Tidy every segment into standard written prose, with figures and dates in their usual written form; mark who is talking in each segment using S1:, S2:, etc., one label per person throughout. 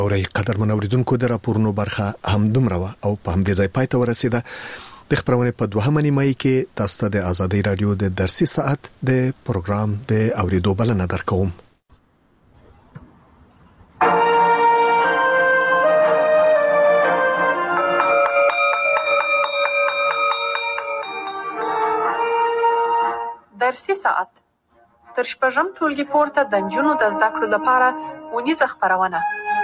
S1: اوري قدرمن اوریدونکو د راپورونو برخه همدومره او په همدې ځای پای ته ورسیده. د خبرونه په 2 نیمایي کې تاسو ته د ازادي رادیو د درسي ساعت د پروګرام د اوریدو بلنه درکوم.
S2: درسي ساعت تر شپږم ټولګي پورته د نجونو د زده کړو لپاره ونیزه خبرونه.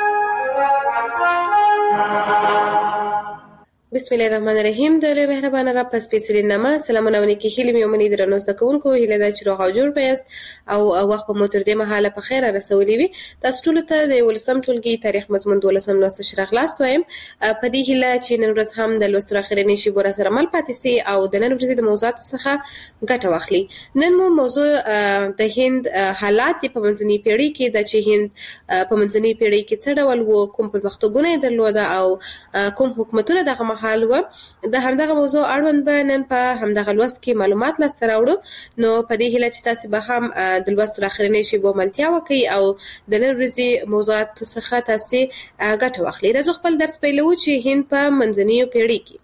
S3: بسم الله الرحمن الرحیم. د لوی مهربان رب پس پیڅلې نامه سلامونه ونکي هیله مې ومني درنو زده کوونکو هیله دا چې روغ او جوړ پېست او وخت په موتر دې مهاله په خیر رسولې وي. تاسو ټول ته د ولسم ټولګي تاریخ مضمون 12 لوست شرح خلاص وایم. په دې هیله چې نن ورځ هم د لوست اخرنی شی بور سره مل پاتې سي او د نن ورځې د موضوعات څخه ګټه واخلي. نن مو موضوع د هند حالات په منځنۍ پیړۍ کې د چې هند په منځنۍ پیړۍ کې څه ډول وو، کوم پرمختګونه درلوده او کوم حکومتونه دغه حال و. د همدغه موضوع اړوند به نن په همدغه لوست کې معلومات لاسته راوړو. نو په دې هیله چې تاسو به هم د لوست اخرنی شی به ملتیا وکړي او د نن ورځې موضوعات څخه تاسو ګټه واخلئ. راځو خپل درس پیلو چې هند په منځنۍ پیړۍ کې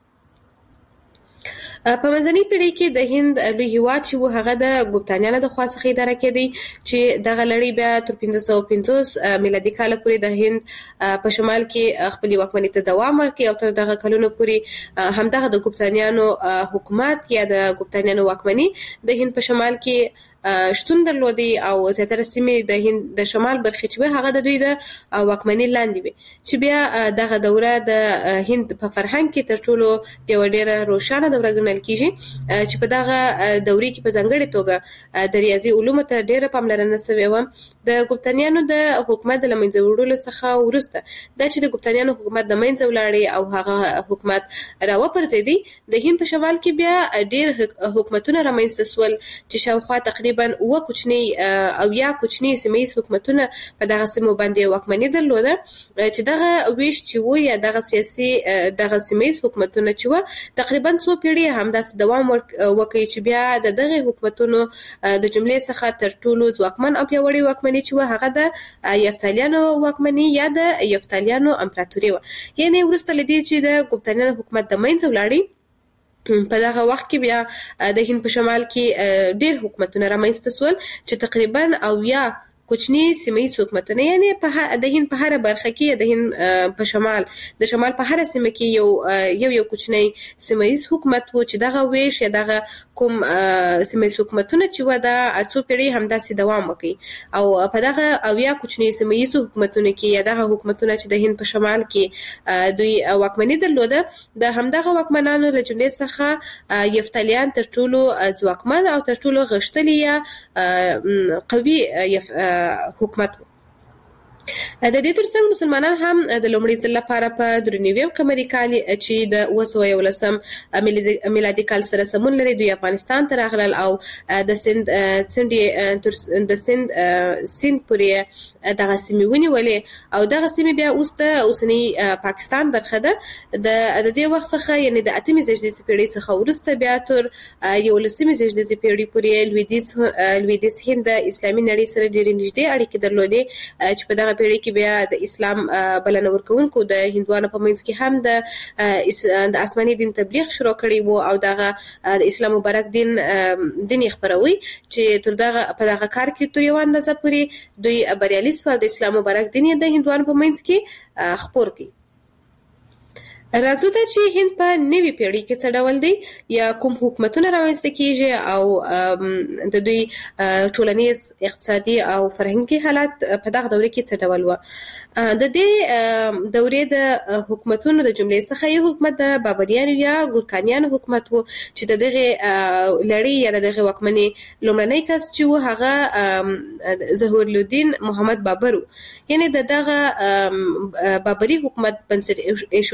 S3: په منځنۍ پیړۍ کې د هند لوی هیواد چې و هغه د ګوپتانیانو د خوا څخه اداره کېدی چې دغه لړۍ بیا تر 1550 میلادي کال پورې د هند په شمال کې خپل واکمنۍ ته دوام ورکړي او تر دغه کلونو پورې همدغه د ګوپتانیانو حکومت یا د ګوپتانیانو واکمنۍ د هند په شمال کې شتون درلودي او زیاتره سیمې د هند د شمال برخې چې هغه د دوی د واکمنۍ لاندې وي چې بیا دغه دوره د هند په فرهنګ کې تر ټولو یو ډېره روښانه دوره ګڼل کیږي چې په دغه دورې کې په ځانګړې توګه د ریاضي علومو ته ډېره پاملرنه شوې و. د ګوپتانیانو د حکومت د لمنځه وړلو څخه وروسته دا چې د ګوپتانیانو حکومت د منځه ولاړې او هغه حکومت راوپرځېدی د هند په شمال کې بیا ډېر حکومتونه رامنځته شول چې شاوخوا تقریبا و کوچنی او یا کوچنی سیمه حکومتونه په دغه سیمو باندې واکمنۍ درلوده چې دغه ویش چې و یا دغه سیاسي دغه سیمه حکومتونه چې و تقریبا څو پیړۍ همداسې دوام وکړي چې بیا دغه حکومتونو د جملې څخه تر ټولو ځواکمن او پیاوړی واکمنۍ چې و هغه د یفتالیانو واکمنۍ یا د یفتالیانو امپراتوري و. یعنی ورسته لدی چې د ګوپتانیانو حکومت د منځه ولاړی په دغه وخت کې بیا د هند په شمال کې ډېر حکومتونه رامنځته شول چې تقریبا او یا کوچنی سیمه حکومتونه یعنی په د هند په هر برخه کې د هند په شمال د شمال په هر سیمه کې یو کوچنی سیمه حکومت و چې دغه ویش یا دغه کوم سیمه حکومتونه چې و د اڅو پیړۍ همداسې دوام وکړي او په دغه او یا کوچنی سیمه حکومتونه کې یا دغه حکومتونه چې د هند په شمال کې دوی واکمنۍ درلوده د همدغه واکمنانو له جملې څخه یفتالیان تر ټولو ځواکمن او تر ټولو غښتلي یا قوي حکومت و. د دې ترڅنګ مسلمانان هم د لومړي ځل لپاره په 93 قمري کال چې د 1911 میلادي کال سره سمون لري دوی افغانستان ته راغلل او د سند پورې دغه سیمې ونیولې او دغه سیمې بیا اوس د اوسنی پاکستان برخه ده. د دې وخت څخه یعنی د 8مې زیږدیزې پیړۍ څخه وروسته بیا تر 11مې زیږدیزې پیړۍ پورې لویدیځ هند د اسلامي نړۍ سره ډېرې نږدې اړیکې درلودې چې په دغه پیړۍ کې بیا د اسلام بلنه ورکوونکو د هندوانو په منځ کې هم د آسماني دین تبلیغ شروع کړی وو او دغه د اسلام مبارک دین خبروي چې تر دغه په دغه کار کې تر یو اندازه پورې دوی بریالي شول د اسلام مبارک دین د هندوانو په منځ کې خپور کړي. راځو ته چې هند په نوې پیړۍ کې څه ډول دی یا کوم حکومتونه رامنځته کیږي او د دوی ټولنیز اقتصادي او فرهنګي حالات په دغه دوره کې څه ډول و. د دې دورې د حکومتونو د جملې څخه یو حکومت د بابریانو یا ګورکانیانو حکومت و چې دغه لړۍ یا دغه واکمنۍ لومړنی کس چې و هغه ظهور الدین محمد بابر یعنی دغه بابری حکومت بنسټ ایښودونکي چې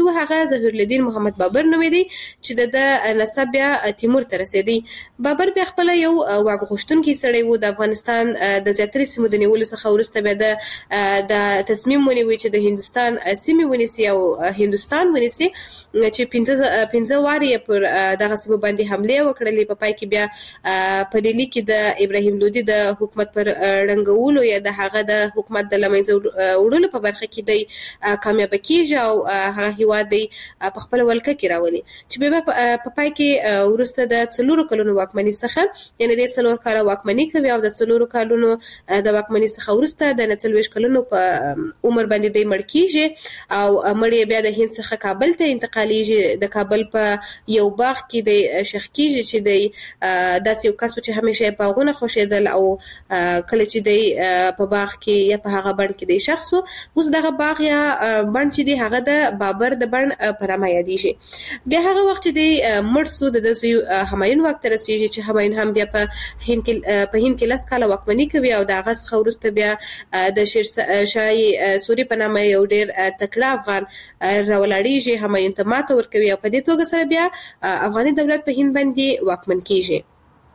S3: چې هغه ظهور الدین محمد بابر نومېدی چې د نسب بیا تیمور ته رسېدی. بابر بیا خپل یو واک غوښتونکی سړی و. د افغانستان د زیاترې سیمو د نیولو څخه وروسته بیا د تصمیم ونیوي چې د هندوستان سیمې ونیسي او هندوستان ونیسي چې 15 واري پر دغه سیمو باندې حمله وکړلې. په پای کې بیا په ډیلی کې د ابراهیم لودي د حکومت پر رنګولو یا د هغه د حکومت د لمنځه وړلو په برخه کې د کامیاب کیږي او هغه هیواد دی په خپل ولکه کې راولي چې بیا په پای کې ورسته د 4 کلونو واکمنۍ څخه یعنی د 4 کال واکمنۍ کوي او د 4 کلونو د واکمنۍ څخه ورسته د 40 کلونو په عمر باندې دی مړ کیږي او مړ بیا د هند څخه کابل ته انتقالیږي. د کابل په یو باغ کې د شیخ کیږي چې د داسې یو کس چې همیشه باغونه خوښیدل او کله چې دی په باغ کې یا په هغه بڼ کې دی شخص اوس دغه باغ یا بڼ چې دی هغه د بابر د بڼ په نامه یادېږي. بیا هغه وخت چې دی مړ سو د زوی همایون واک ته رسېږي چې همایون هم بیا په هند کې 10 کاله واکمني کوي او د هغه څخه وروسته بیا د شیر شاه سوري په نامه یو ډېر تکړه افغان راولاړېږي، همایون ته ماته ورکوي او په دې توګه سره بیا افغاني دولت په هند باندې واکمن کیږي.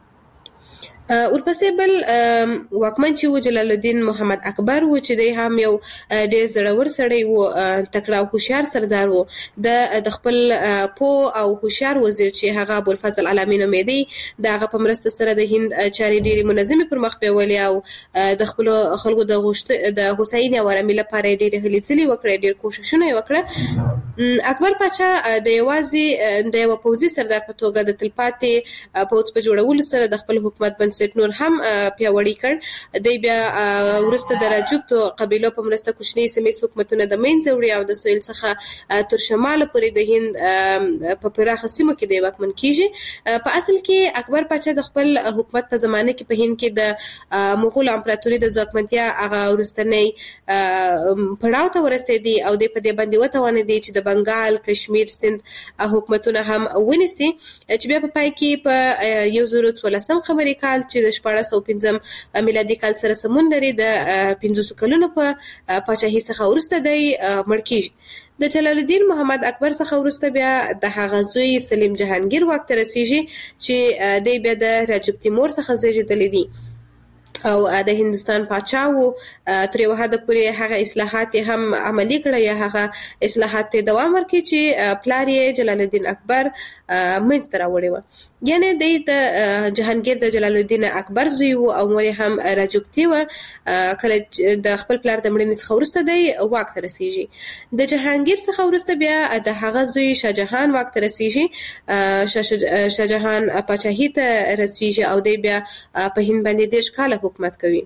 S3: ورپسې بل واکمن چې و جلال الدین محمد اکبر و چې دی هم یو ډېر زړور سړی و، تکړه او هوښیار سردار و. د خپل پوه او هوښیار وزیر چې هغه ابوالفضل علامي نومېدی د هغه په مرسته سره د هند چارې ډېرې منظمې پر مخ بیولې او د خپلو خلکو د هوساینې او ارامۍ لپاره یې ډېرې هلې ځلې وکړې، ډېر کوښښونه یې وکړه. اکبر پاچا د یوازې د یوه پوځي سردار په توګه د تلپاتې پوځ په جوړولو سره د خپل حکومت بنسټ نور هم پیاوړی کړ. دی بیا وروسته د راجپوتو قبیلو په مرسته کوچني سیمې حکومتونه د منځه وړي او د سویل څخه تر شماله پورې د هند په پراخه سیمو کې دی واکمن کیږي. په اصل کې اکبر پاچا د خپل حکومت په زمانه کې په هند کې د مغول امپراتوري د ځواکمنتیا هغه وروستنی پړاو ته ورسېدی او د په دې باندې وتوانېدی چې د بنګال، کشمیر، سند حکومتونه هم ونیسي چې بیا په پای کې په 2014 خبري کال چې د 1415 میلادي کال سره سمون لري د 15 کلونو په پاچاهۍ څخه وروسته دی مړ کیږي. د جلال الدین محمد اکبر څخه وروسته بیا د هغه زوی سلیم جهانگیر واک ته رسیږي چې دی بیا د راجب تیمور څخه زیږېدلی دی او د هندوستان پاچا و. تر یو حده پورې هغه اصلاحات هم عملي کړه یا هغه اصلاحات ته دوام ورکړي چې پلار یې جلال الدین اکبر منځته راوړی و. یعنی د جهانگیر د جلال الدین اکبر زوی و او مور هم راجپوتي و. کله د خپل پلار د مړینې څخه وروسته دی واک ته رسیږي. د جهانگیر څخه وروسته بیا د هغه زوی شاهجهان واک ته رسیږي. شاهجهان پاچاهۍ ته رسیږي او دی بیا په هند باندې 10 کاله حکومت کوي.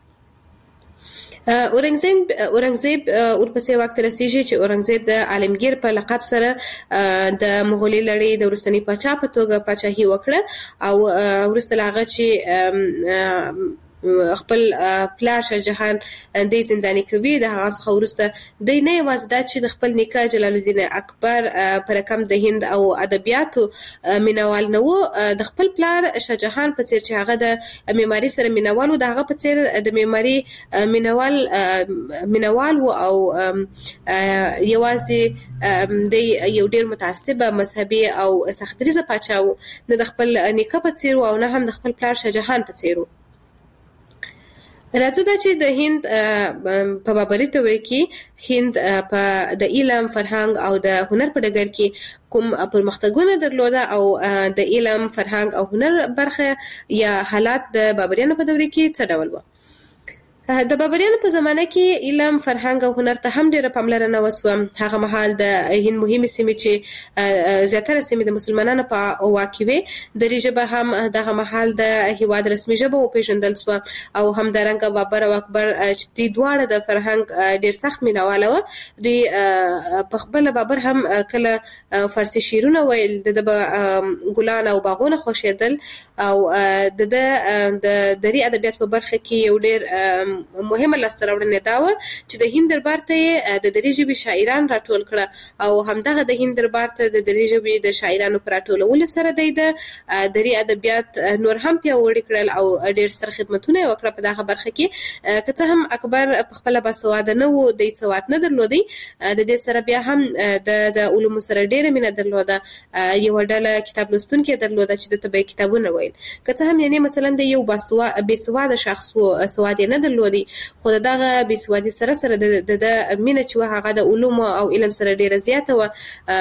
S3: اورنګزیب ورپسې واک ته رسیږي چې اورنګزیب د عالمگیر په لقب سره د مغولي لړۍ د وروستني پاچا په توګه پاچاهي وکړه او وروسته له هغه چې خپل پلار شاهجهان د زنداني کوي د هغه څخه وروسته د نه یوازې دا چې د خپل نیکه جلال الدین اکبر پر رقم د هند او ادبیاتو مینوال نه و، د خپل پلار شاهجهان په څیر چې هغه د معماري سره مینوال و د هغه په څیر د معماري مینوال و او یوازې د یو ډیر متعصبه مذهبي او سختدریزه پاچا و، نه د خپل نیکه په څیر او نه هم د خپل پلار شاهجهان په څیر. راځو دا چې د هند په بابري دورې کې هند په د علم، فرهنګ او د هنر په ډګر کې کوم پرمختګونه درلوده او د علم، فرهنګ او هنر برخه یا حالات د بابریانو په دورې کې څه ډول و. د بابریانو په زمانه کې علم، فرهنګ او هنر ته هم ډېره پاملرنه وسوه. هغه مهال د هند مهمې سیمې چې زیاتره سیمې د مسلمانانو په واک کې وې، دري ژبه هم دغه مهال د هیواد رسمي ژبه وپېژندل سوه او همدارنګه بابر او اکبر چې دوی دواړه د فرهنګ ډېر سخت مینهواله وه. دوی په خپله بابر هم کله فارسي شعرونه ویل، د ګلان او باغونه خوښېدل او د دري ادبیات په برخه کې یو ډېر مهمه لاسته راوړنه دا و چې د هند دربار ته د دري ژبې شاعران راټول کړه او همدغه د هند دربار ته د دري ژبې د شاعرانو پر راټولولو سره د دري ادبیات نور هم پیاوړي کړل او ډېر ستر خدمتونه وکړه په دغه برخه کې. که څه هم اکبر په خپل باسواده نه و، د سواد نه درلودي، د دې سره بیا هم د علومو سره ډېره مینه درلوده. یو ډله کتاب لوستونکي درلوده چې د طبي کتابونه ویل. که څه هم یعنی مثلا د یو بېسواده شخص و، سواد نه درلودي، خو دغه بېسوادي سره د مینه چې هغه د علومو او علم سره ډېره زیاته و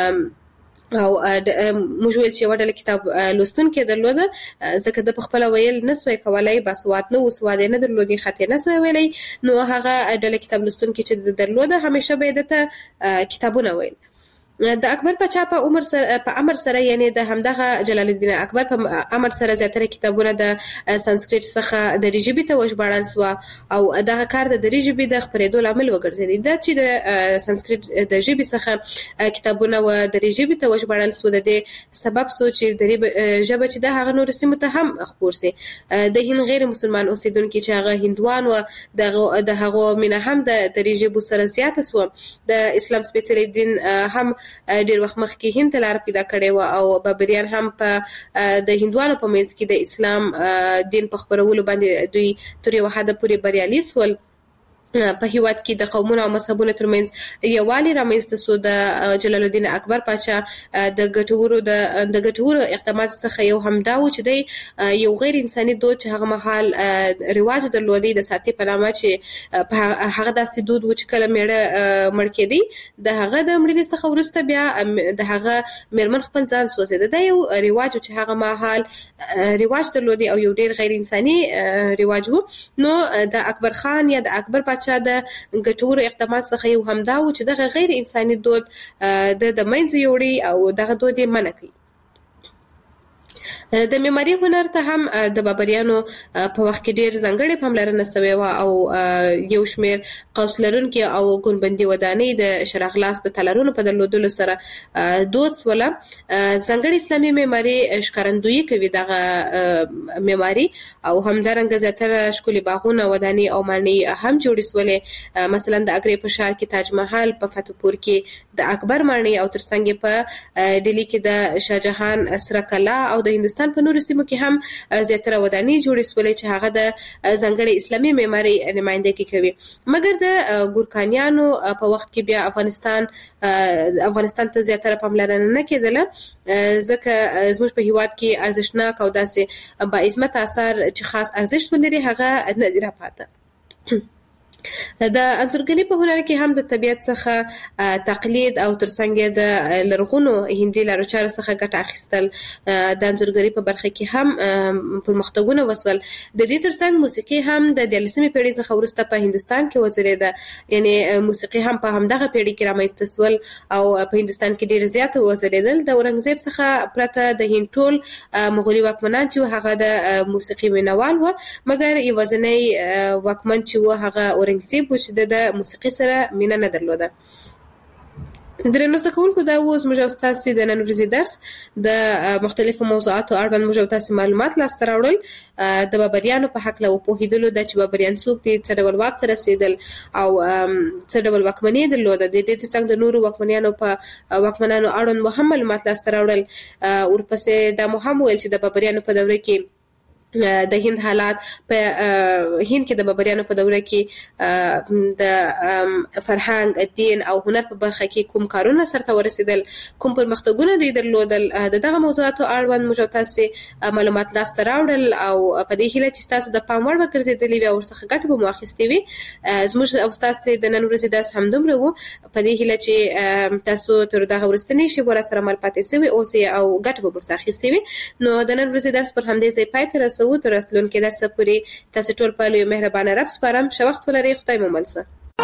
S3: او موږ ویل چې وړل کتاب لوستونکي درلوده، ځکه د خپل ویل نسوي کولای، باسواد نه و، سواد نه درلودي، خطر نسوي ویلي، نو هغه ډله کتاب لوستونکي چې درلوده همیشه به دته کتابونه ویل. د اکبر پاچا په امر سره یعنی د همدغه جلال الدین اکبر په امر سره زیاتره کتابونه د سانسکریت څخه د ژبې ته وژباړل شو او دغه کار د ژبې د خپرېدو لامل وګرځېد. دا چې د سانسکریت د ژبې څخه کتابونه و د ژبې ته وژباړل شو، د دې سبب سو چې د ژبه چې د هغه نور سیمو ته هم خپور سي. د هند غیر مسلمان اوسیدونکو چې هغه هندوان و د هغه مینه هم د ژبې سره زیاته سو. د اسلام سپېڅلي دین هم ډېر وخت مخکې هند ته لار پیدا کړې و او بابریان هم په د هندوانو په منځ کې د اسلام دین په خپرولو باندې دوی تر یو حده پورې بریالي سول. په هیواد کې د قومونو او مذهبونو ترمنځ یووالی رامنځته سو. د جلال الدین اکبر پاچا د ګټورو اقدامات څخه یو هم دا و چې د یو غیر انساني دود چې هغه مهال رواج درلودي د ساتي په نامه چې هغه داسې دود و چې کله میړه مړ کېدی د هغه د مړینې څخه وروسته بیا د هغه میرمن خپل ځان سوځیده. دا یو رواج چې هغه مهال رواج درلودي او یو ډیر غیر انساني رواج و. نو د اکبر خان یا د اکبر پاچا د ګټورو اقدامات څخه یو هم دا و چې دغه غیر انساني دود د منځ یوړي او دغه دود یې منع کړي. د معماري هنر ته هم د بابریانو په وخت کې ډېر ځانګړې پاملرنه شوې و او یو شمېر قوس لرونکي او ګنبدي ودانۍ د شرغلاس د تالارونو په درلودلو سره دود سوله. ځانګړې اسلامي معماري ښکارندویي کوي دغه معماري او همدارنګه زیاتره ښکلي باغونه، ودانۍ او ماڼۍ هم جوړې سولې. مثلا د اګرې په ښار کې تاج محل، په فتح پور کې د اکبر ماڼۍ او ترڅنګ په ډیلی کې د شاهجهان سره کلا او د هندستان په نورو سیمو کې هم زیاتره ودانۍ جوړې سولې چې هغه د ځانګړې اسلامي معماري نمائندګي کوي. مګر د ګورکانیانو په وخت کې بیا افغانستان ته زیاتره پاملرنه نه کېدله، ځکه زموږ په هیواد کې ارزښتناک او داسې با عظمت آثار چې خاص ارزښت ولري هغه نه دی راپاته. د انځورګرۍ په هنر کې هم د طبیعت څخه تقلید او ترڅنګ د لرغونو هندي لارو چارو څخه ګټه اخیستل د انځورګرۍ په برخه کې هم پرمختګونه وسول. د دې ترڅنګ موسیقي هم د 14مې پیړۍ څخه وروسته په هندستان کې وځلېده، یعنی موسیقي هم په همدغه پیړۍ کې رامنځته سول او په هندستان کې ډېر زیات وځلېدل. د اورنګزیب څخه پرته د هند ټول مغولي واکمنان چې هغه د موسیقي مینوال و، مګر یوازینی واکمن چې و هغه اورنګزیب و چې د موسیقي سره مینه نه درلوده. درنو زده کوونکو، دا و زموږ او ستاسې د نن ورځې درس. د مختلفو موضوعاتو اړوند موږ او تاسې معلومات لاسته راوړل. د بابریانو په هکله وپوهېدلو ده چې بابریان څوک دي، څه ډول واک ته رسېدل او څه ډول واکمني یې درلوده. د دې ترڅنګ د نورو واکمنانو اړوند مو هم معلومات لاسته راوړل. ورپسې دا مو هم ویل چې د بابریانو په دوره کې د هند حالات په هند کې د بابریانو په دوره کې د فرهنګ، دین او هنر په برخه کې کوم کارونه سرته ورسېدل، کوم پرمختګونه دوی درلودل. دغه موضوعاتو اړوند موږ تاسو معلومات لاسته راوړل او په دې هیله چې تاسو د پام وړ وګرځېدلې وي او ورڅخه ګټه به مو اخیستې وي. زموږ او تاسو د نن ورځې درس همدومره و. په دې هیله چې تاسو تر دغه وروستنۍ شېبو راسره مل پاتې سوي اوسئ او ګټه به ورڅخه اخیستې وي. نو د نن ورځې درس پر همدې ځای پای ته تر راتلونکي درس پورې تاسو ټول په لوی مهربانه رب سپارم. ښه وخت ولرئ. خدای مو مل شه.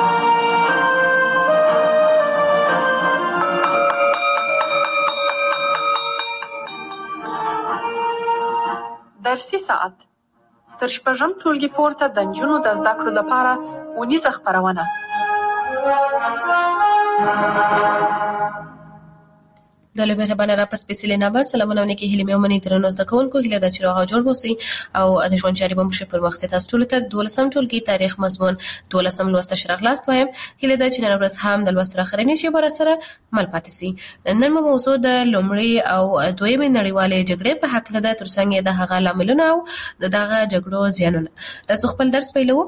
S2: درسي ساعت تر شپږم ټولګي پورته د نجونو د زده کړو لپاره ونیزه خپرونه.
S3: د مهربانه را پس سپیڅلې نه بس سلامونه نیکی هیله مې ومني درنو زده کوونکو هیله د چیرغه جوړ وسی او د ژوند چاري به مشه پر وخت تاسو ټول ته 12 ټولګي تاریخ مضمون 12 لوست شرغلاست وایم هیله د چنن ورځ هم د لوست راخرینې شی بر سره مل پاتې سي نن موضوع د لومړی او دویمې نړیوالې جګړې په حق لده ترڅنګ د هغه لاملونه او دغه جګړو زیانونه تاسو خپل درس پیلو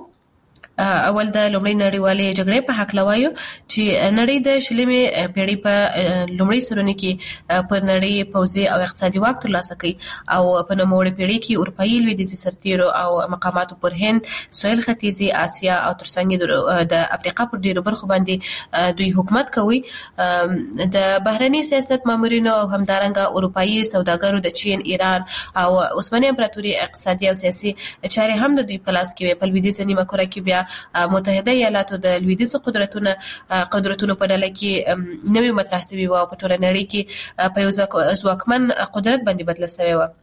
S3: اول د لومړی نړیوالې جګړې په حق لوایو چې نړۍ د شلمې پیړۍ په لومړی سرونه کې پر نړۍ پوځي او اقتصادي واک ترلاسه کړي او په نوموړي پیړۍ کې اروپایي لویدیځي سرتیرو او مقاماتو پر هند، سویل ختیځي اسیا او ترڅنګ د افریقا پر ډیرو برخو باندې دوی حکومت کوي. د بهرني سیاست مامورینو او همدارنګه اروپایي سوداګرو د چین، ایران او عثماني امپراتوري اقتصادي او سیاسي چارې هم د دوی په لاس کې وي. په لویدیځ نیمه کره کې بیا متحده ایالاتو د لویدیځو قدرتونو په ډله کې نوې مطرح شوې و او په ټوله نړۍ کې په یو ځواکمن قدرت باندې بدله شوې و.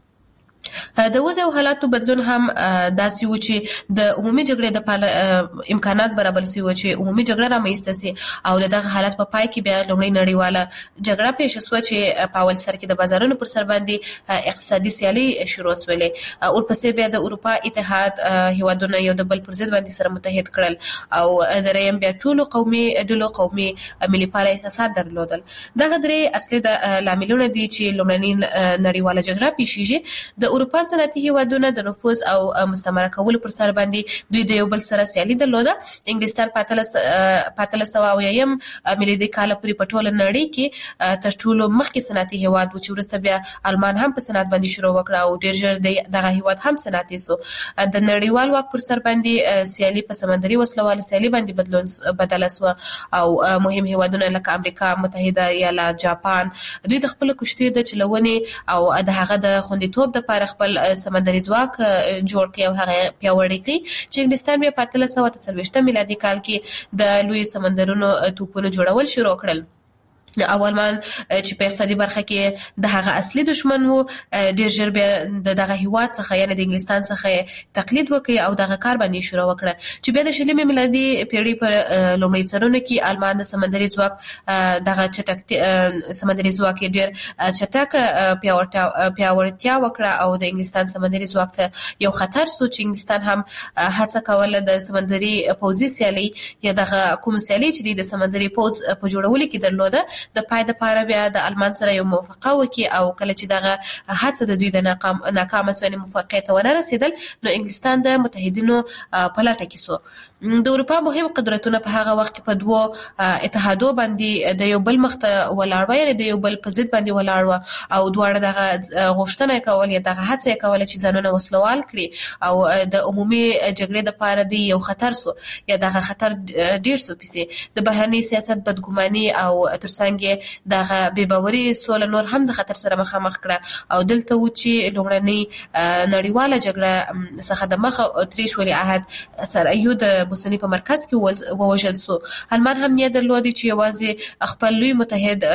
S3: د وضع او حالاتو بدلون هم داسې و چې د عمومي جګړې د امکانات برابر شي و چې عمومي جګړه رامنځته شي او دغه حالت په پای کې بیا لومړی نړیواله جګړه پیښ شوه چې په اول سر کې د بازارونو پر سر باندې اقتصادي سیالي شروع شولې او ورپسې بیا د اروپا اتحاد هیوادونه یو د بل پر ضد باندې سره متحد کړل او دریم بیا ټولو قومي ملي پاله احساسات درلودل. دغه درې اصلي د لاملونه دي چې لومړنۍ نړیواله جګړه پیښیږي. د اروپا صنعتي هیوادونه د نفوذ او مستعمره کولو پر سر باندې دوی د یو بل سره سیالي درلوده. انګلستان په 1800 میلادي کال پورې په ټوله نړۍ کې تر ټولو مخکې صنعتي هیواد و چې وروسته بیا آلمان هم په صنعت باندې شروع وکړه او ډېر ژر دغه هیواد هم صنعتي شو. د نړیوال واک پر سر باندې سیالي په سمندري وسلوال سیالي باندې بدله شو او مهم هیوادونه لکه امریکا متحده ایالات، جاپان دوی د خپل کشتۍ د چلونې او د هغه د خوندیتوب د لپاره خپل سمندري ځواک جوړ کړي او هغه پیاوړی کړي چې انګلستان بیا په 1840 میلادي کال کې د لوی سمندرونو توپونو جوړول شروع کړل. اولمان چې په اقتصادي برخه کې د هغه اصلي دشمن وو ډېر ژر بیا دغه هیواد څخه یعنی د انګلستان څخه تقلید وکړي او دغه کار باندې شروع وکړه چې بیا د شلمې میلادي پیړۍ پر لومړي سرونه کې آلمان د سمندري ځواک دغه چټک سمندري ځواک ډېر چټک پیاوړتیا وکړه او د انګلستان سمندري ځواک ته یو خطر سو چې انګلستان هم هڅه کوله د سمندري پوځي سیالي یا دغه کوم سیالي چې د سمندري پوځ په جوړولو کې درلوده د پای د پاره بیا د آلمان سره یو موافقه وکړي او کله چې دغه هڅه د دوی د ناکامه څونې موافقه ته ونه رسیدل نو انګلستان د متحدینو په لټه کې سو. د اروپا مهم قدرتونه په هغه وخت کې په دوه اتحادو باندې د یو بل مخته ولاړ و یعنی د یو بل په ضد باندې ولاړ و او دواړه دغه غوښتنه کول یا دغه هڅه کول چې ځانونه وسلوال کړي او د عمومي جګړې د پاره دی یو خطر سو یا دغه خطر ډیر سو پسې د بهرني سیاست بدګماني او ترڅنګ دغه بې باوري سول نور هم د خطر سره مخامخ کړه او دلته و چې لومړنۍ نړیواله جګړه څخه د مخه اتریش ولی عهد سره یو د بوسنی په مرکز کې ووژل سو. آلمان هم نیت درلودي چې یوازې خپل لوی متحد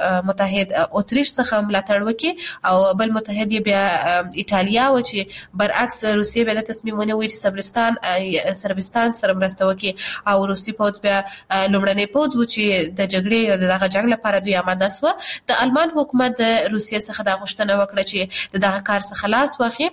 S3: اتریش څخه ملاتړ وکړي او بل متحد بیا ایتالیا و چې برعکس روسیه بیا د تصمیم ونیوي چې صربستان سره مرسته وکړي او روسي پوځ بیا لومړنی پوځ و چې د جګړې دغه جنگ لپاره دوی آماده سو. د آلمان حکومت د روسیه څخه د غوښتنه وکړه چې دغه کار څخه خلاص واخلي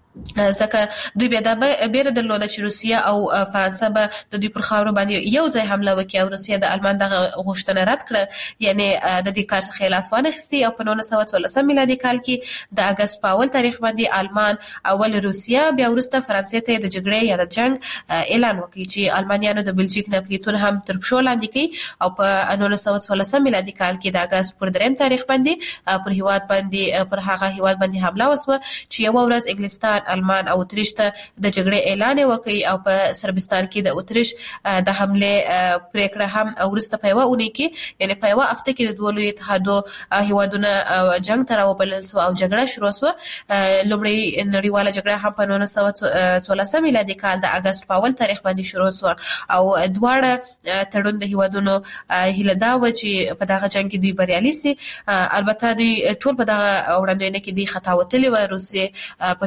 S3: ځکه دوی بیا د بیره درلوده چې روسیه او فرانسه به د دوی پر خاورو باندې یو ځای حمله وکړي او روسیه د آلمان دغه غوښتنه رد کړه یعنی د دې کار څخه لاس وانه اخیستی او په 1914 میلادي کال کې د اگست په اول تاریخ باندې آلمان اول روسیه بیا وروسته فرانسې ته د جګړې یا د جنگ اعلان وکړي چې آلمانیانو د بلژیک ناپلیتون هم تر پښو لاندې کړي او په 1914 میلادي کال کې د اگست پر 3 تاریخ باندې پر هغه هیواد باندې حمله وسوه چې یو ورځ انګلستان، آلمان او اتریش ته د جګړې اعلان وکړي او په صربستان کې د اتریش د حمله پریکړه هم ورسته په یو اونۍ کې یعنی په یو هفته کې د دوه لوی اتحادو هیوادونه جنگ ته راوبلل سو او جګړه شروع سو. لومړی نړیواله جګړه هم په 1914 میلادي کال د اگست په اول تاریخ باندې شروع سو او دواړه تړون د هیوادونو هیله دا و چې په دغه جنگ کې دوی بریالي سي. البته دوی ټول په دغه وړاندوینه کې دی خطا وتلی و روسیه په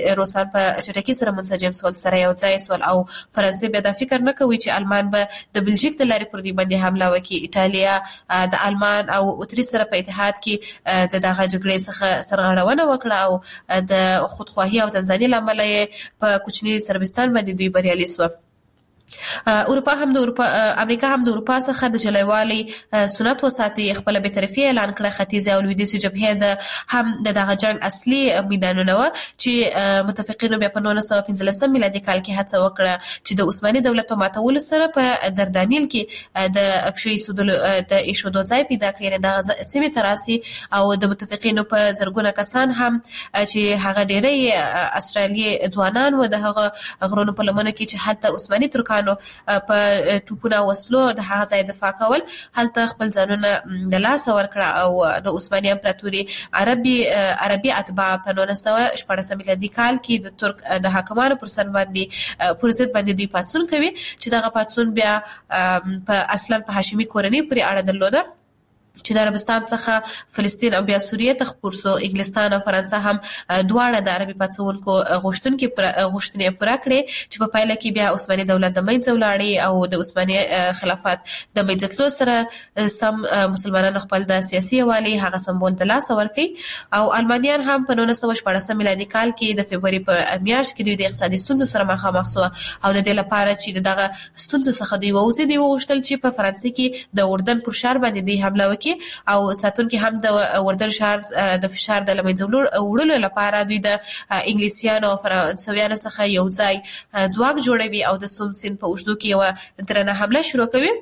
S3: چې روسان په چټکۍ سره منسجم سول سره یو ځای سول او فرانسې به دا فکر نه کوي چې المان به د بلژیک د لارې پر دې باندې حمله وکړي. ایتالیا د المان او اتریش سره په اتحاد کې د دغه جګړې څخه سرغړونه وکړه او د خودخواهي او ځانځاني لامل په کوچني سربستان باندې دوی بریالي شو. امریکا هم د اروپا څخه د جلایوالي سنت وساتي، خپل به طرفي اعلان کړ. ختیځه او لویدیځه جبهه د هم دغه جنگ اصلي میدانونه و چې متفقینو بیا په 1915 میلادي کال کې هڅه وکړه چې د عثماني دولت په ماتولو سره په دردانیل کې د ابشي د ایشودو ځای پیدا کړي. د سیمې تراسي او د متفقینو په زرګونه کسان هم چې هغه ډېری استرالیي ځوانان و د هغه غرونو په لمنو کې چې حتی عثماني ترکانو په ټوپونه وسلو د هغه ځای دفاع کول، هلته خپل ځانونه د لاس ورکړه او د عثماني امپراتوري عربي اتباع په 1914 میلادي کال کې د ترک د حاکمانو پر ضد باندې دوی پاڅون کوي چې دغه پاڅون بیا په اصلا په هاشمي کورنۍ پورې اړه درلوده چې د عربستان څخه فلسطین او بیا سوریه ته خپور سو. انګلستان او فرانسه هم دواړه د عربي پاڅونکو غوښتنې پوره کړې چې په پایله کې بیا عثماني دولت د منځه ولاړی او د عثماني خلافت د منځه تلو سره سم مسلمانانو خپل د سیاسي یووالي هغه سمبول د لاس ورکړي او المانیان هم په 1914 میلادي کال کې د فبرवरी په میاشت کې دوی د اقتصادي ستونزو سره مخامخ شو او د دې لپاره چې دغه ستونزو څخه دوی ووځي، دوی وغوښتل چې په فرانسې کې د اردن پر شهر باندې دوی حمله وکړي او ساتونکي هم د اردن شهر د فشار د لمنځه وړلو لپاره دوی د انګلیسیانو او فرانسویانو څخه یو ځای ځواک جوړوي او د سوم سیند په اوږدو کې یو درنه حمله شروع کوي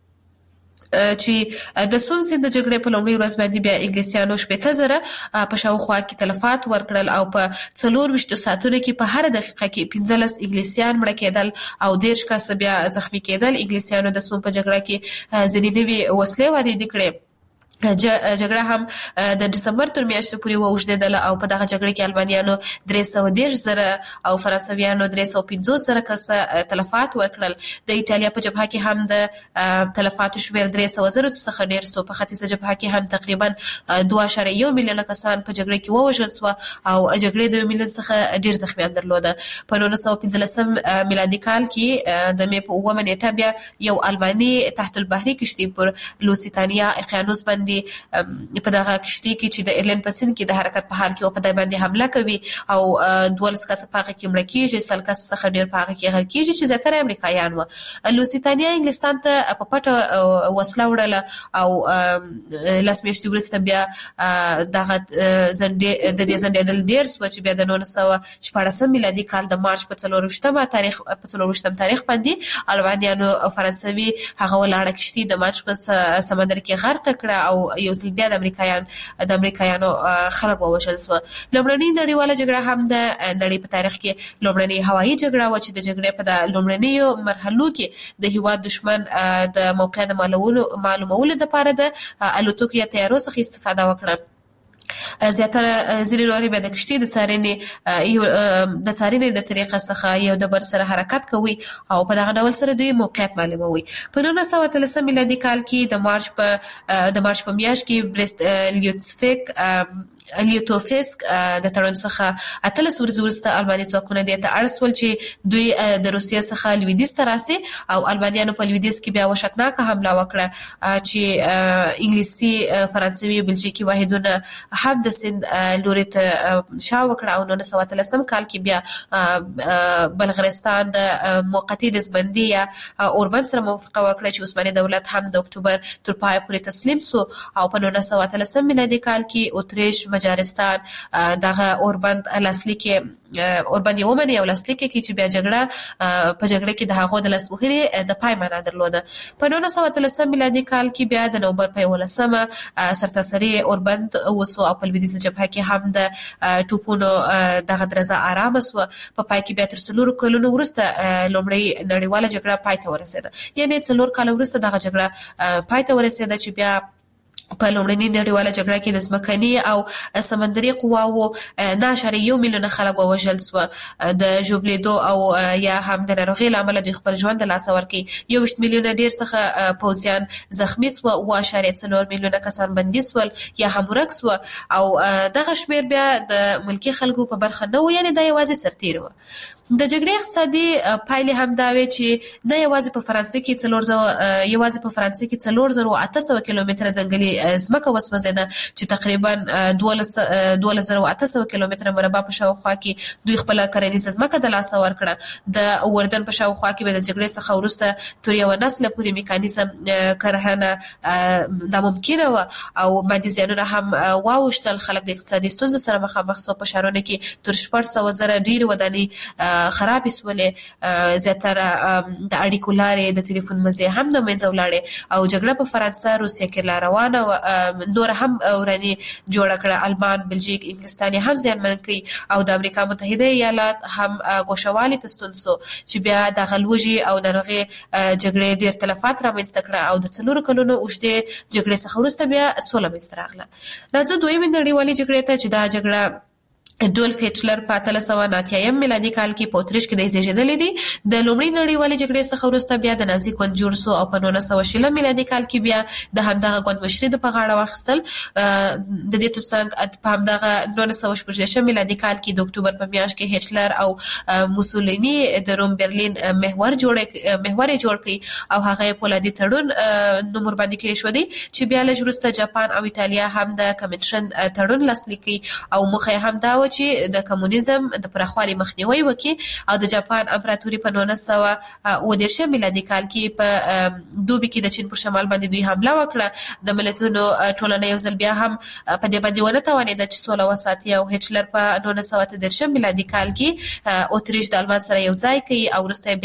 S3: چې د سوم سیند د جګړې په لومړۍ ورځ باندې بیا انګلیسیانو 80,000 په شاوخوا کې تلفات ورکړل او په 24 ساعتونو کې په هر دقیقه کې 15 انګلیسیان مړه کېدل او 10 کس بیا زخمی کېدل. انګلیسیانو د سوم په جګړه کې ځینې نوې وسلې واردې کړې. جګړه هم د دسمبر تر میاشتې پورې واوږدېدله او په دغه جګړه کې البانیانو 310,000 او فرانسویانو 350,000 کسه تلفات ورکړل. د ایتالیا په جبهه کې هم د تلفاتو شمېر 300,000 څخه ډېر سو. په ختیځه جبهه کې هم تقریبا 2.1 میلیون کسان په جګړه کې ووژل سو او جګړې د 1 میلیون څخه ډېر زخمیان درلوده. په 1915 میلادي کال کې د مې په 9 نیټه بیا یو الباني تحت البحري کشتۍ پر لوسیتانیا اقیانوس باندې په دغه کشتۍ کې چې د ایرلند په سیند کې د حرکت په حال کې په دای باندې حمله کوي او 12 کس په هغه کې مړه کیږي، 100 کس څخه ډیر په هغه کې غل کیږي چې زیاتره امریکایان وو. لوسیتانیا انګلستان ته په پټه وسله وړله او لاس میاشتې وروسته بیا دغه د دې زندېدل ډیر سو چې بیا د 1914 میلادي کال د مارچ په 24 تاریخ باندې البانیانو او فرانسوي هغه ولاړه کشتۍ د مارچ په سمندر کې غرق کړه او یو ځل بیا د امریکایانو خلک ووژل شو. لومړنۍ نړیواله جګړه هم د نړۍ په تاریخ کې لومړنۍ هوایي جګړه و چې د جګړې په د لومړنیو مرحلو کې د هیواد دشمن د موقعیت معلومولو لپاره د الوتکو یا طیارو څخه استفاده وکړه. زیاتره ځینې نورې به د کشتۍ د څارنې د طریقه څخه یو د بر سره حرکت کوي او په دغه ډول سره دوی موقعیت معلوموي. په 1913 میلادي کال کې د مارچ په میاشت کې بریست لیوتوفسک د تړون څخه 18 ورځې وروسته الباني ځواکونه دې ته اړ شول چې دوی د روسیې څخه لویدیځ ته راسي او البانیانو په لویدیځ کې بیا وحشتناکه حمله وکړه چې انګلیسي، فرانسوي، بلژیکي واحدونه هم د سیند لوري ته شا وکړه او 1913 کال کې بیا بلغارستان د موقتي دزبندي یا اوربند سره موافقه وکړه چې عثماني دولت هم د اکتوبر تر پای پورې تسلیم سو او په 1913 میلادي کال کې اتریش، مجارستان دغه اوربند لاسلیک اوربند یو منی او لاسلیک کې چې بیا په جګړه کې د هغو د لاسوهنې د پای معنا درلوده. په 1913 میلادي کال کې بیا د نومبر په 11 سرتاسري اوربند وسو او په لویدیځه جبهه کې هم د ټوپونو دغه درزه آرام سو. په پای کې بیا تر 4 کلونو وروسته لومړی نړیواله جګړه پای ته ورسېده. یعنی 4 کال وروسته دغه جګړه پای ته ورسېده چې بیا په لومړنۍ نړیواله جګړه کې د ځمکني او سمندري قواوو 9.1 میلیونه خلک ووژل سوه. د ژوبلېدو او یا هم د ناروغۍ له امله دوی خپل ژوند د لاسه ورکړي. 21 میلیونه ډېر څخه پوځیان زخمي سوه، 7.4 میلیونه کسان بندي سول یا هم ورک سوه، او دغه شمېر بیا د ملکي خلکو په برخه نه و، یعنې دا یوازې سرتېري وه. د جګړې اقتصادي پایلې هم دا وې چې نه یوازې په فرانسې کې 4,800 کیلومتره ځنګلي ځمکه وسوځېده چې تقریبا 12,800 کیلومتره مربع په شاوخوا کې دوی خپله کرنیزه ځمکه د لاسه ورکړه. د اردن په شاوخوا کې به د جګړې څخه وروسته تر یوه نسله پورې میکانیزم کرهنه ناممکنه وه او مادي زیانونه هم واوښتل. خلک د اقتصادي ستونزو سره مخامخ سوه. په ښارونو کې تر 400,000 ډېرې ودانۍ خرابې سولې، زیاتره د اړیکو لارې د تلیفون مزې هم د منځه ولاړې او جګړه په فرانسه، روسیه کې لا روانه وه. نور هم وراني جوړه کړه. المان، بلژیک، انګلستان هم زیانمن کړي او د امریکا متحده ایالات هم ګوښهوالي ته ستون سو چې بیا دغه لوږې او ناروغۍ جګړې ډېر تلفات رامنځته کړه او د 4 کلونو اوږدې جګړې څخه وروسته بیا سوله منځته راغله. راځو دویمې نړیوالې جګړې ته چې دا جګړه ډولف هټلر په 1890 میلادي کال کې په اتریش کې د زیږیدلی دی. د لومړۍ نړیوالې جګړې څخه وروسته بیا د نازي ګوند جوړ سو او په 1920 میلادي کال کې بیا د همدغه ګوند مشري د په غاړه واخیستل. د دې ترڅنګ په همدغه 1918 میلادي کال کې د اکتوبر په میاشت کې هټلر او موسولیني د روم برلین محور جوړ کړي او هغه پولادي تړون نوم ورباندې کړی شو دی چې بیا لږ وروسته جاپان او ایټالیا هم د کمنشن تړون لاسلیک کړي او موخه هم دا چې د کمونیزم د پراخوالي مخنیوي وکړي او د جاپان امپراتوري په 1919 میلادي کال کې په دوبي کې د چین پر شمال باندې دوی حمله وکړه. د ملتونو ټولنه یو ځل بیا هم په دې باندې ونه توانېده چې سوله وساتي او هټلر په 1930 میلادي کال کې اتریش د المان سره یو ځای کړي او وروسته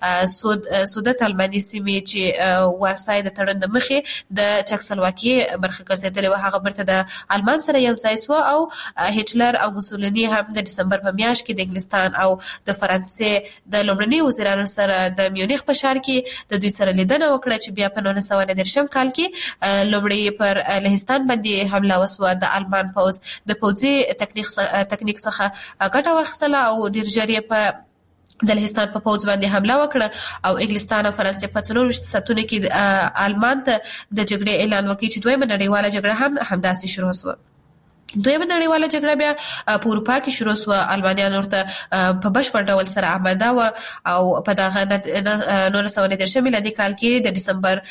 S3: بیا سودت الماني سیمې چې وارسای د تړون د مخې د چکسلواکیې برخه ګرځېدلې وه هغه بیرته د المان سره یو ځای سوه او هټلر او موسولیني هم د دسمبر په میاشت کې د انګلستان او د فرانسې د لومړني وزیرانو سره د میونخ په ښار کې د دوی سره لیدنه وکړه چې بیا په 1919 کال کې لومړی پر لهستان باندې حمله وسوه. د آلمان پوځ د پوځي تکنیک څخه ګټه واخیستله او ډېر ژر یې په د لهستان په پوځ باندې حمله وکړه او انګلستان او فرانسې په 4 ساعتونو کې آلمان ته د جګړې اعلان وکړي چې دویمه نړیواله جګړه هم همداسې شروع شوه. دویمه نړیواله جګړه بیا په اروپا کې شروع شوه. البانیان ورته په بشپړ ډول سره آماده وه او په دغه 1919 میلادي کال کې د ډسمبر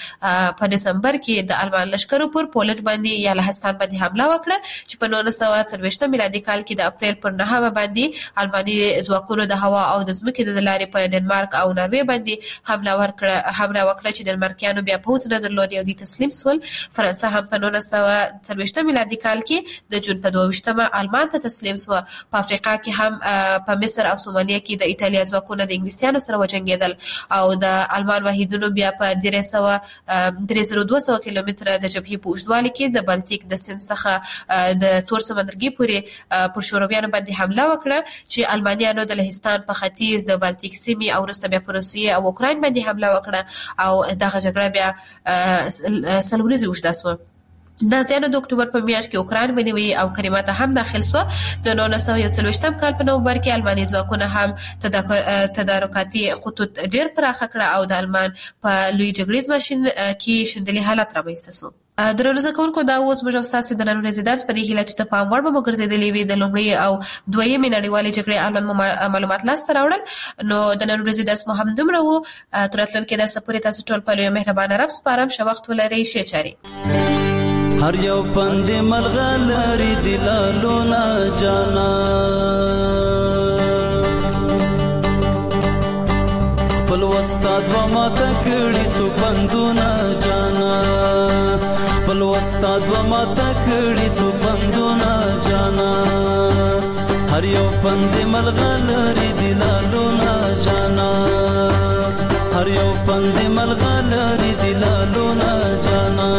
S3: کې د المان لښکرو پر پولنډ باندې یا لهستان باندې حمله وکړه چې په 1940 میلادي کال کې د اپریل پر 9 باندې الماني ځواکونو د هوا او د ځمکې د لارې په ډنمارک او ناروې باندې حمله وکړه چې ډنمارکیانو بیا پوځ نه درلود او دوی تسلیم سول. فرانسه هم په 1940 میلادي کال کې د جون په 22 آلمان ته تسلیم سو. په افریقا کې هم په مصر او سومالیا کې د ایټالیا ځواکونه د انګلیسیانو سره وجنګېدل او د آلمان واحدونو بیا په 3200 کیلومتره د جبهې په اوږدوالي کې د بالتیک د سیند څخه د تور سمندرګي پورې پر شورویانو باندې حمله وکړه چې المانیانو د لهستان په ختیځ د بالتیک سیمې او وروسته بیا په روسیې او اوکراین باندې حمله وکړه او دغه جګړه بیا 3 ورځې اوږده سوه. دا زیانو د اکتوبر په میاشت کې اوکراین ونیوي او کریمیا ته هم داخل سو. د 1940 کال په نومبر کې الماني ځواکونه هم تدارکاتي خطوط ډیر پراخه کړه او د المان په لوی جګړیز ماشین کې شندلي حالت رامنځته سو. درنو کوونکو دا اوس موږ تاسو د نن ورځې درس په دې هیله چې په پام وړ به ګرځېدلې وي د لومړۍ او دویمې نړیوالې جګړې اړوند معلومات لاسته راوړل. نو د نن ورځې درس مو هم دومره و. تر راتلونکي درس پورې تاسو ټول په لوی مهربانه رب سپارم. ښه وخت ولرئ. ښې چارې.
S4: هر یو پند ملغلری دلالو نا جانا خپل استاد و ما تکړی څو پندونه جانا خپل استاد و ما تکړی څو پندونه جانا هر یو پند ملغلری دلالو نا جانا هر یو پند ملغلری دلالو نا جانا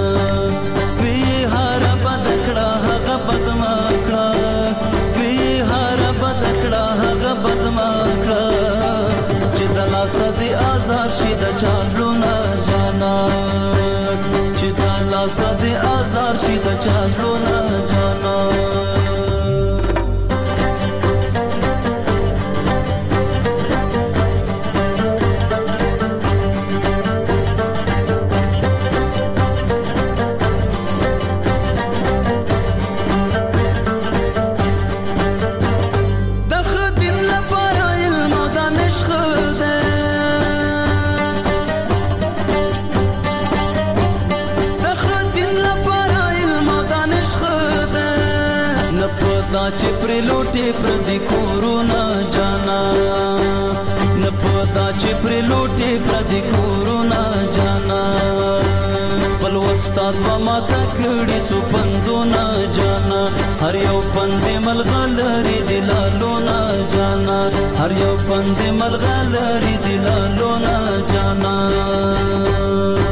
S4: صدی آزار شي د چالو نه جانا چې دا لا صدی آزار پدا چې پر لوټه پر دې کورونا جانا نه پدا چې پر لوټه پر دې کورونا جانا خپل استاد و ما تکړی څو پندونه جانا هر یو پند ملغلری دلالونه جانا هر یو پند ملغلری دلالونه جانا